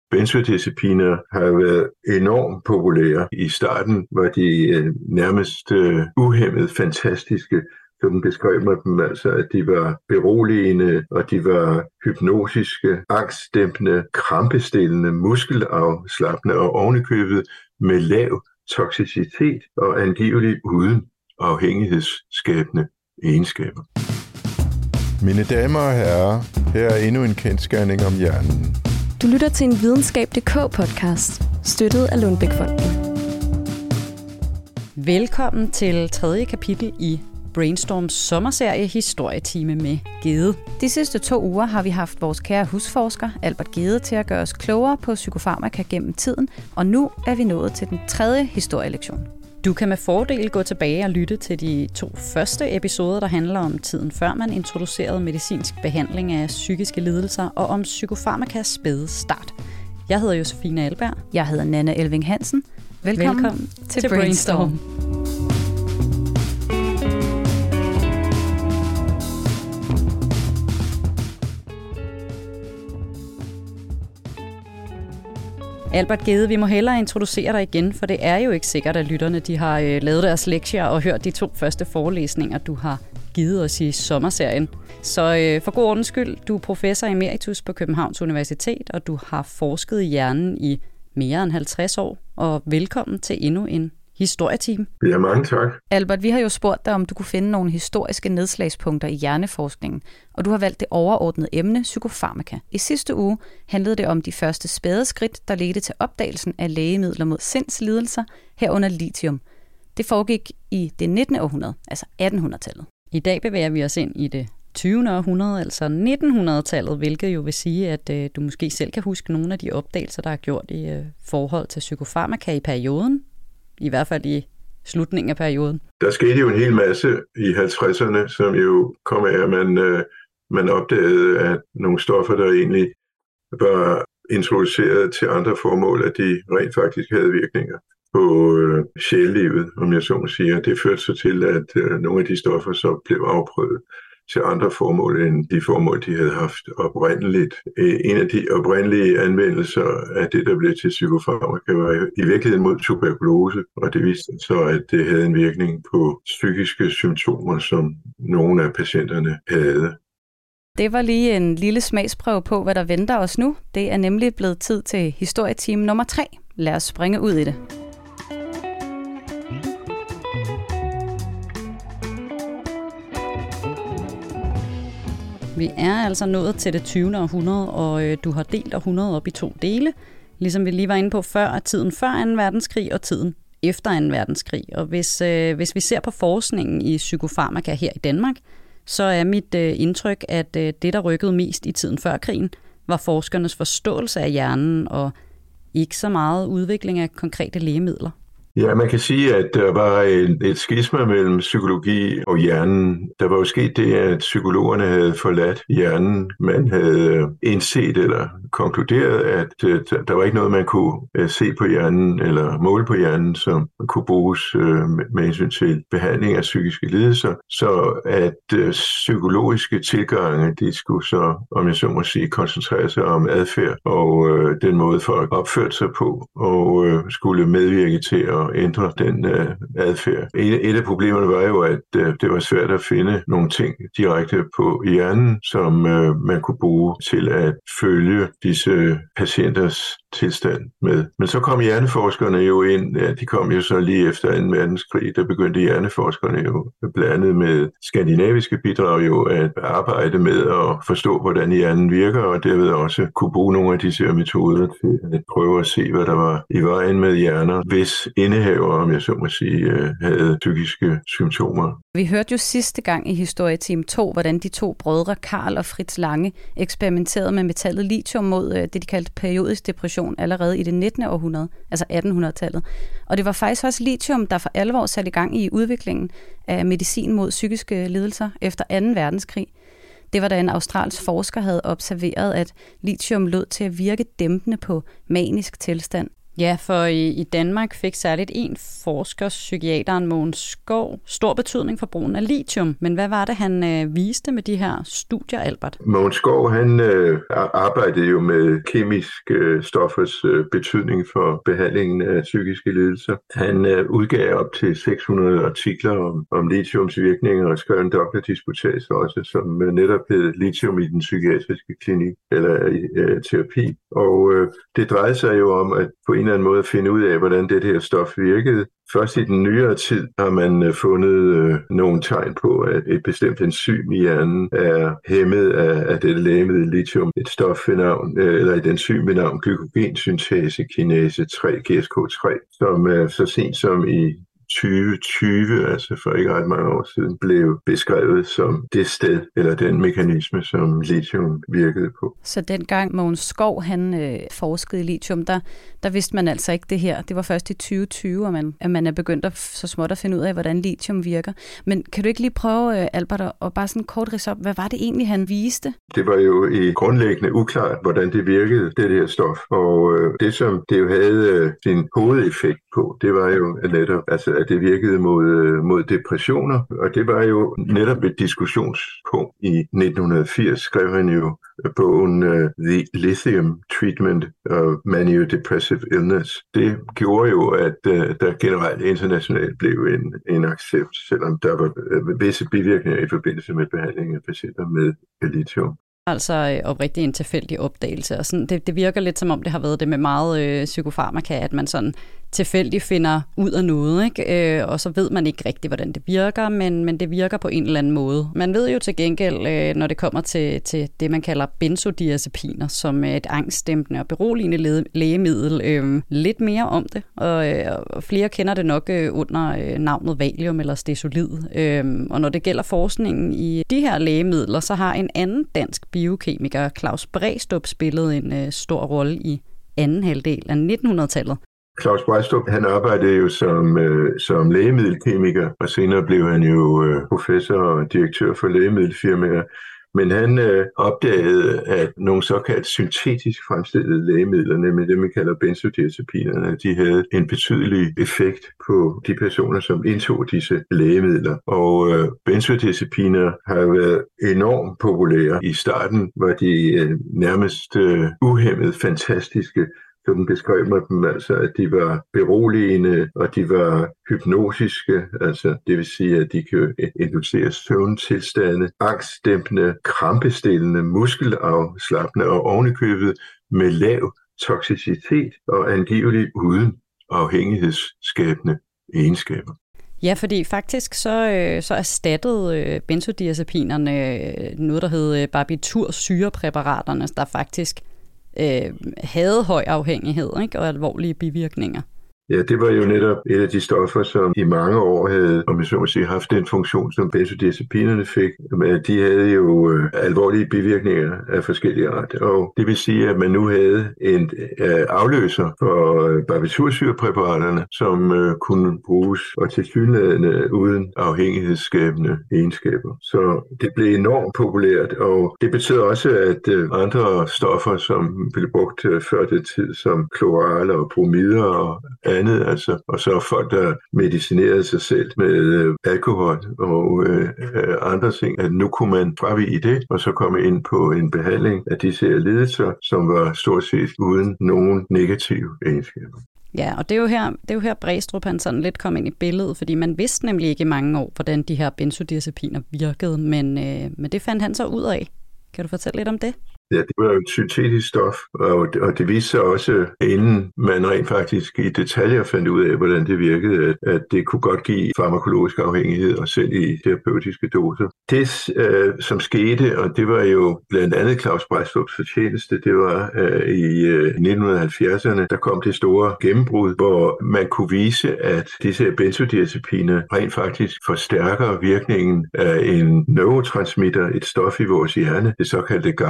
Benzodiazepiner har været enormt populære. I starten var de nærmest uhæmmet fantastiske. Sådan beskrev man dem altså, at de var beroligende, og de var hypnotiske, angstdæmpende, krampestillende, muskelafslappende og ovenikøbet med lav toksicitet og angiveligt uden afhængighedsskabende egenskaber. Mine damer og herrer, her er endnu en kendsgerning om hjernen. Du lytter til en Videnskab.dk-podcast, støttet af Lundbeck-fonden. Velkommen til 3. kapitel i Brainstorms sommerserie Historietime med Gede. De sidste 2 uger har vi haft vores kære husforsker Albert Gede til at gøre os klogere på psykofarmaka gennem tiden, og nu er vi nået til den 3. historielektion. Du kan med fordel gå tilbage og lytte til de 2 første episoder, der handler om tiden før man introducerede medicinsk behandling af psykiske lidelser og om psykofarmakas spæde start. Jeg hedder Josefine Alberg. Jeg hedder Nanna Elving Hansen. Velkommen til Brainstorm. Albert Gede, vi må hellere introducere dig igen, for det er jo ikke sikkert, at lytterne de har lavet deres lektier og hørt de 2 første forelæsninger, du har givet os i sommerserien. Så for god ordens skyld, du er professor emeritus på Københavns Universitet, og du har forsket i hjernen i mere end 50 år. Og velkommen til endnu en historietime. Ja, mange tak. Albert, vi har jo spurgt dig, om du kunne finde nogle historiske nedslagspunkter i hjerneforskningen, og du har valgt det overordnede emne, psykofarmaka. I sidste uge handlede det om de første spæde skridt, der ledte til opdagelsen af lægemidler mod sindslidelser, herunder lithium. Det foregik i det 19. århundrede, altså 1800-tallet. I dag bevæger vi os ind i det 20. århundrede, altså 1900-tallet, hvilket jo vil sige, at du måske selv kan huske nogle af de opdagelser, der er gjort i forhold til psykofarmaka i perioden. I hvert fald i slutningen af perioden. Der skete jo en hel masse i 50'erne, som jo kom af, at man opdagede, at nogle stoffer, der egentlig var introduceret til andre formål, at de rent faktisk havde virkninger på sjælelivet, om jeg så må sige. Det førte så til, at nogle af de stoffer så blev afprøvet til andre formål end de formål, de havde haft oprindeligt. En af de oprindelige anvendelser af det, der blev til psykofarmaka, var i virkeligheden mod tuberkulose, og det viste så, at det havde en virkning på psykiske symptomer, som nogle af patienterne havde. Det var lige en lille smagsprøve på, hvad der venter os nu. Det er nemlig blevet tid til historietime nummer 3. Lad os springe ud i det. Vi er altså nået til det 20. århundrede, og du har delt århundredet op i 2 dele, ligesom vi lige var inde på før, at tiden før 2. verdenskrig og tiden efter 2. verdenskrig. Og hvis vi ser på forskningen i psykofarmaka her i Danmark, så er mit indtryk, at det, der rykkede mest i tiden før krigen, var forskernes forståelse af hjernen og ikke så meget udvikling af konkrete lægemidler. Ja, man kan sige, at der var et skisma mellem psykologi og hjernen. Der var jo sket det, at psykologerne havde forladt hjernen. Man havde indset eller konkluderet, at der var ikke noget, man kunne se på hjernen eller måle på hjernen, som kunne bruges med hensyn til behandling af psykiske lidelser. Så at psykologiske tilgange, de skulle så, om jeg så må sige, koncentrere sig om adfærd og den måde folk opførte sig på, og skulle medvirke til at ændre den adfærd. Et af problemerne var jo, at det var svært at finde nogle ting direkte på hjernen, som man kunne bruge til at følge disse patienters tilstand med. Men så kom hjerneforskerne jo ind, de kom jo så lige efter 2. verdenskrig, der begyndte hjerneforskerne jo blandt andet med skandinaviske bidrag jo at arbejde med at forstå, hvordan hjernen virker, og derved også kunne bruge nogle af disse metoder til at prøve at se, hvad der var i vejen med hjerner, hvis indehaver, om jeg så må sige, havde psykiske symptomer. Vi hørte jo sidste gang i Historietime 2, hvordan de 2 brødre, Karl og Fritz Lange, eksperimenterede med metallet lithium mod det, de kaldte periodisk depression allerede i det 19. århundrede, altså 1800-tallet. Og det var faktisk også lithium, der for alvor satte i gang i udviklingen af medicin mod psykiske lidelser efter 2. verdenskrig. Det var da en australsk forsker havde observeret, at lithium lod til at virke dæmpende på manisk tilstand. Ja, for i Danmark fik særligt en forsker, psykiateren Mogens Skov, stor betydning for brugen af lithium. Men hvad var det, han viste med de her studier, Albert? Mogens Skov, han arbejdede jo med kemiske stoffers betydning for behandlingen af psykiske lidelser. Han udgav op til 600 artikler om lithiums virkninger og skrev en doktordisputats også, som netop hed Lithium i den psykiatriske klinik eller terapi. Og det drejede sig jo om at på en eller anden måde at finde ud af, hvordan det her stof virkede. Først i den nyere tid har man fundet nogle tegn på, at et bestemt enzym i hjernen er hæmmet af det lægemiddel lithium, et stof ved navn, eller et enzym ved navn glykogensyntase kinase 3, GSK3, som så sent som i 2020, altså for ikke ret mange år siden, blev beskrevet som det sted, eller den mekanisme, som lithium virkede på. Så dengang Mogens Skov, han forskede i lithium, der vidste man altså ikke det her. Det var først i 2020, at man er begyndt at så småt at finde ud af, hvordan lithium virker. Men kan du ikke lige prøve, Albert, at bare sådan kort ridse op, hvad var det egentlig, han viste? Det var jo i grundlæggende uklart, hvordan det virkede, det her stof. Og det, som det jo havde sin hovedeffekt på, det var jo netop, altså at det virkede mod depressioner, og det var jo netop et diskussionspunkt. I 1980 skrev han jo bogen The Lithium Treatment of Maniodepressive Illness. Det gjorde jo, at der generelt internationalt blev en accept, selvom der var visse bivirkninger i forbindelse med behandling af patienter med lithium. Altså oprigtigt en tilfældig opdagelse. Og sådan, det virker lidt som om, det har været det med meget psykofarmaka, at man sådan tilfældigt finder ud af noget, ikke? Og så ved man ikke rigtigt, hvordan det virker, men det virker på en eller anden måde. Man ved jo til gengæld, når det kommer til det, man kalder benzodiazepiner, som er et angstdæmpende og beroligende lægemiddel, lidt mere om det. Og flere kender det nok under navnet Valium eller Stesolid. Og når det gælder forskningen i de her lægemidler, så har en anden dansk biokemiker, Claus Bræstrup, spillet en stor rolle i anden halvdel af 1900-tallet. Claus Bræstrup, han arbejdede jo som lægemiddelkemiker, og senere blev han jo professor og direktør for lægemiddelfirmaer. Men han opdagede, at nogle såkaldt syntetisk fremstillede lægemidler, nemlig det, man kalder benzodiazepinerne, de havde en betydelig effekt på de personer, som indtog disse lægemidler. Og benzodiazepiner har været enormt populære. I starten var de nærmest uhæmmet fantastiske. Sådan beskrev man dem altså, at de var beroligende, og de var hypnotiske, altså det vil sige, at de kan inducere søvntilstande, angstdæmpende, krampestillende, muskelafslappende og ovenikøbet med lav toksicitet og angiveligt uden afhængighedsskabende egenskaber. Ja, fordi faktisk så erstattede benzodiazepinerne noget, der hed barbitursyrepræparaterne, der faktisk havde høj afhængighed, ikke? Og alvorlige bivirkninger. Ja, det var jo netop et af de stoffer, som i mange år havde, om jeg så må sige, haft den funktion, som benzodiazepinerne fik. Men de havde jo alvorlige bivirkninger af forskellige art. Og det vil sige, at man nu havde en afløser for barbitursyrepræparaterne, som kunne bruges og tilsyneladende uden afhængighedsskabende egenskaber. Så det blev enormt populært, og det betød også, at andre stoffer, som blev brugt før det tid, som kloral og bromider og andet, altså, og så folk, der medicinerede sig selv med alkohol og andre ting, at nu kunne man fravige det, og så komme ind på en behandling af disse lidelser, som var stort set uden nogen negative egenskaber. Ja, og det er jo her Bræstrup han sådan lidt kom ind i billedet, fordi man vidste nemlig ikke i mange år, hvordan de her benzodiazepiner virkede, men det fandt han så ud af. Kan du fortælle lidt om det? Ja, det var jo et syntetisk stof, og det viste sig også, inden man rent faktisk i detaljer fandt ud af, hvordan det virkede, at det kunne godt give farmakologisk afhængighed, og selv i terapeutiske doser. Det, som skete, og det var jo blandt andet Claus Bræstrups fortjeneste, det var i 1970'erne, der kom det store gennembrud, hvor man kunne vise, at disse benzodiazepiner rent faktisk forstærker virkningen af en neurotransmitter, et stof i vores hjerne, det såkaldte gamma-aminoacid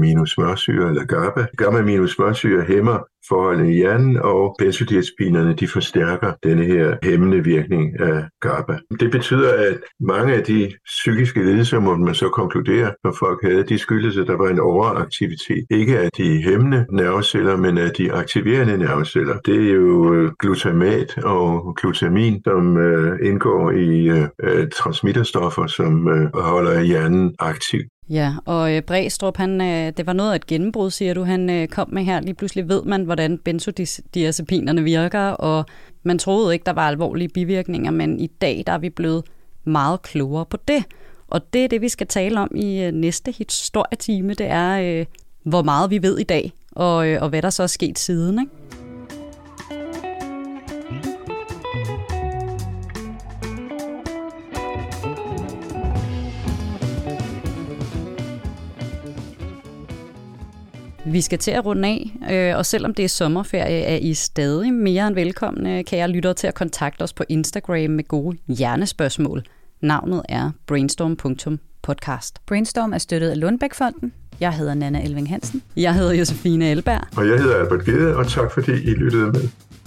gamma-aminosmørsyre eller GABA. Gamma-aminosmørsyre hæmmer forholdene i hjernen, og benzodiazepinerne de forstærker denne her hæmmende virkning af GABA. Det betyder, at mange af de psykiske lidelser, må man så konkludere, når folk havde, de skyldes, at der var en overaktivitet. Ikke af de hæmmende nerveceller, men af de aktiverende nerveceller. Det er jo glutamat og glutamin, som indgår i transmitterstoffer, som holder hjernen aktiv. Ja, og Brædstrup, det var noget af et gennembrud, siger du, han kom med her. Lige pludselig ved man, hvordan benzodiazepinerne virker, og man troede ikke, der var alvorlige bivirkninger, men i dag der er vi blevet meget klogere på det. Og det er det, vi skal tale om i næste historietime. Det er, hvor meget vi ved i dag, og hvad der så er sket siden, ikke? Vi skal til at runde af, og selvom det er sommerferie, er I stadig mere end velkomne, kære lyttere, til at kontakte os på Instagram med gode hjernespørgsmål. Navnet er brainstorm.podcast. Brainstorm er støttet af Lundbæk-fonden. Jeg hedder Nanna Elving Hansen. Jeg hedder Josefine Elberg. Og jeg hedder Albert Gede, og tak fordi I lyttede med.